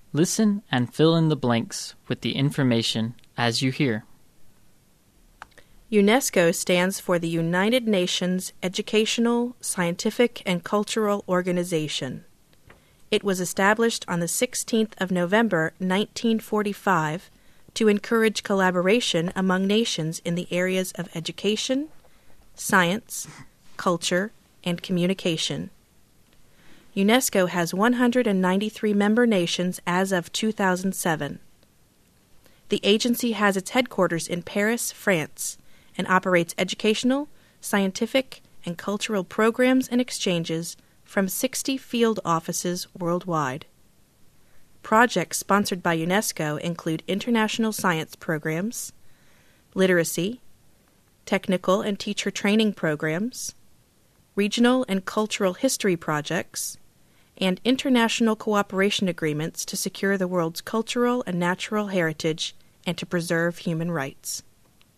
Listen and fill in the blanks with the information as you hear. UNESCO stands for the United Nations Educational, Scientific, and Cultural Organization. It was established on the 16th of November, 1945, to encourage collaboration among nations in the areas of education, science, culture, and communication. UNESCO has 193 member nations as of 2007. The agency has its headquarters in Paris, France, and operates educational, scientific, and cultural programs and exchanges from 60 field offices worldwide. Projects sponsored by UNESCO include international science programs, literacy, technical and teacher training programs, regional and cultural history projects, and international cooperation agreements to secure the world's cultural and natural heritage and to preserve human rights.